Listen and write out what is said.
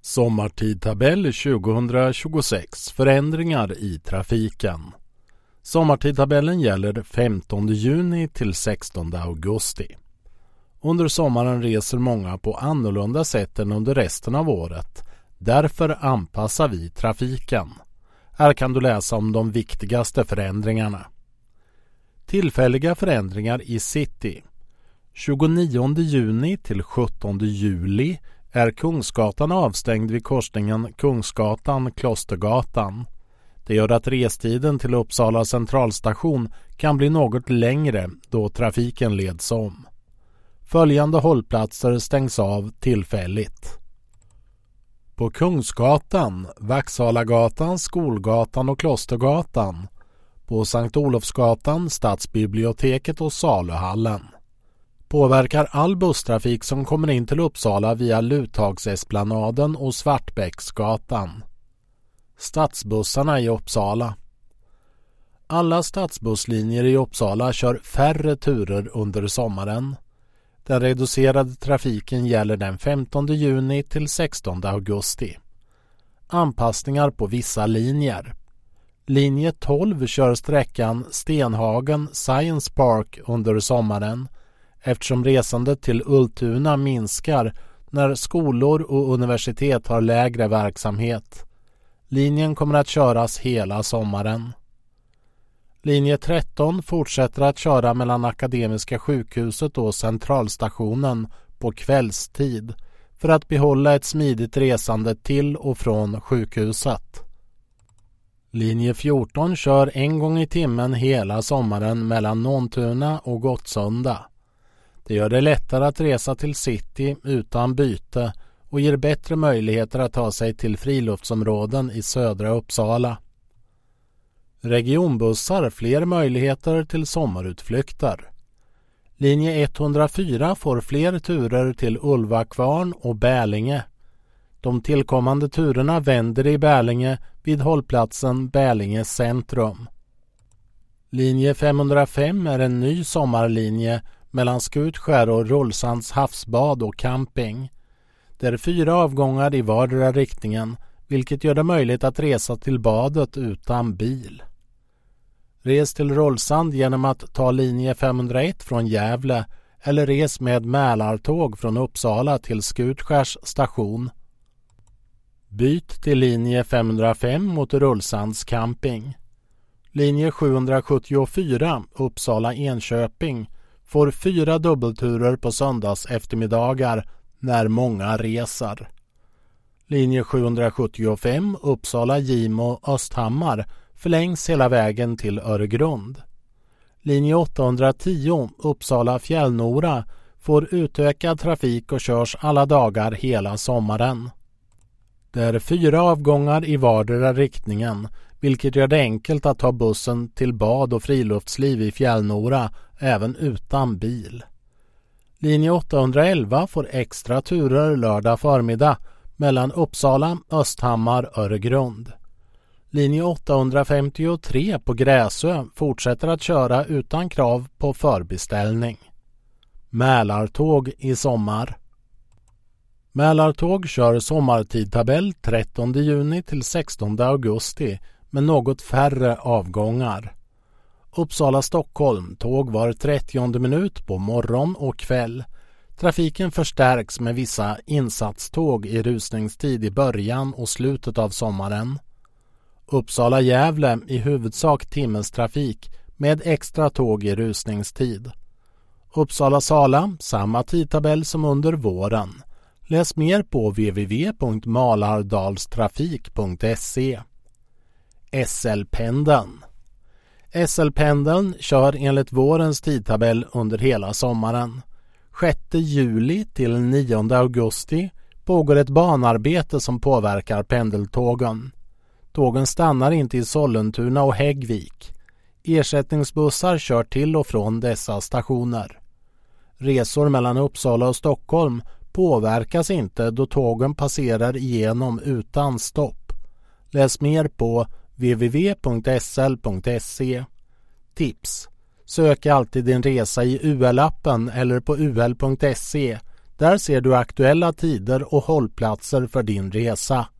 Sommartidtabell 2026. Förändringar i trafiken. Sommartidtabellen gäller 15 juni till 16 augusti. Under sommaren reser många på annorlunda sätt än under resten av året. Därför anpassar vi trafiken. Här kan du läsa om de viktigaste förändringarna. Tillfälliga förändringar i city. 29 juni till 17 juli är Kungsgatan avstängd vid korsningen Kungsgatan-Klostergatan. Det gör att restiden till Uppsala centralstation kan bli något längre då trafiken leds om. Följande hållplatser stängs av tillfälligt. På Kungsgatan, Vaxhalagatan, Skolgatan och Klostergatan. På Sankt Olofsgatan, Stadsbiblioteket och Saluhallen. Påverkar all busstrafik som kommer in till Uppsala via Luthagsesplanaden och Svartbäcksgatan. Stadsbussarna i Uppsala. Alla stadsbusslinjer i Uppsala kör färre turer under sommaren. Den reducerade trafiken gäller den 15 juni till 16 augusti. Anpassningar på vissa linjer. Linje 12 kör sträckan Stenhagen Science Park under sommaren eftersom resandet till Ultuna minskar när skolor och universitet har lägre verksamhet. Linjen kommer att köras hela sommaren. Linje 13 fortsätter att köra mellan Akademiska sjukhuset och centralstationen på kvällstid för att behålla ett smidigt resande till och från sjukhuset. Linje 14 kör en gång i timmen hela sommaren mellan Nåntuna och Gottsunda. Det gör det lättare att resa till city utan byte och ger bättre möjligheter att ta sig till friluftsområden i södra Uppsala. Regionbussar fler möjligheter till sommarutflykter. Linje 104 får fler turer till Ulvakvarn och Bälinge. De tillkommande turerna vänder i Bälinge vid hållplatsen Bälinge centrum. Linje 505 är en ny sommarlinje mellan Skutskär och Rullsands havsbad och camping. Det är 4 avgångar i vardera riktningen, vilket gör det möjligt att resa till badet utan bil. Res till Rullsand genom att ta linje 501 från Gävle eller res med Mälartåg från Uppsala till Skutskärs station. Byt till linje 505 mot Rullsands camping. Linje 774 Uppsala-Enköping får 4 dubbelturer på söndags eftermiddagar när många reser. Linje 775 Uppsala-Gimo-Östhammar förlängs hela vägen till Öregrund. Linje 810 Uppsala-Fjällnora får utökad trafik och körs alla dagar hela sommaren. Det är 4 avgångar i vardera riktningen, vilket gör det enkelt att ta bussen till bad och friluftsliv i Fjällnora även utan bil. Linje 811 får extra turer lördag förmiddag mellan Uppsala, Östhammar, Öregrund. Linje 853 på Gräsö fortsätter att köra utan krav på förbeställning. Mälartåg i sommar. Mälartåg kör sommartidtabell 13 juni till 16 augusti med något färre avgångar. Uppsala-Stockholm tåg var 30 minut på morgon och kväll. Trafiken förstärks med vissa insatståg i rusningstid i början och slutet av sommaren. Uppsala-Gävle i huvudsak timmestrafik med extra tåg i rusningstid. Uppsala-Sala samma tidtabell som under våren. Läs mer på www.malardalstrafik.se. SL-pendeln. SL-pendeln kör enligt vårens tidtabell under hela sommaren. 6 juli till 9 augusti pågår ett banarbete som påverkar pendeltågen. Tågen stannar inte i Sollentuna och Häggvik. Ersättningsbussar kör till och från dessa stationer. Resor mellan Uppsala och Stockholm påverkas inte då tågen passerar igenom utan stopp. Läs mer på www.sl.se. Tips. Sök alltid din resa i UL-appen eller på ul.se. Där ser du aktuella tider och hållplatser för din resa.